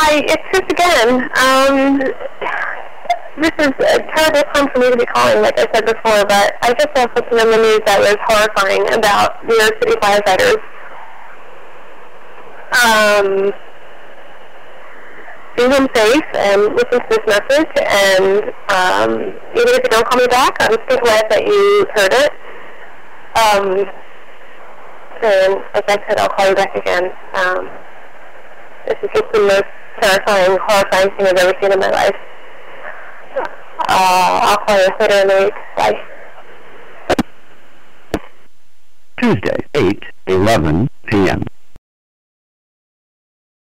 it's just, again, this is a terrible time for me to be calling, like I said before, but I just saw something in the news that was horrifying about New York City firefighters. Be home safe and listen to this message, and even if you don't call me back, I'm still glad that you heard it. And like I said, I'll call you back again. This is just the most terrifying, horrifying thing I've ever seen in my life. I'll call you later in the week. Bye. Tuesday, 8:11 p.m.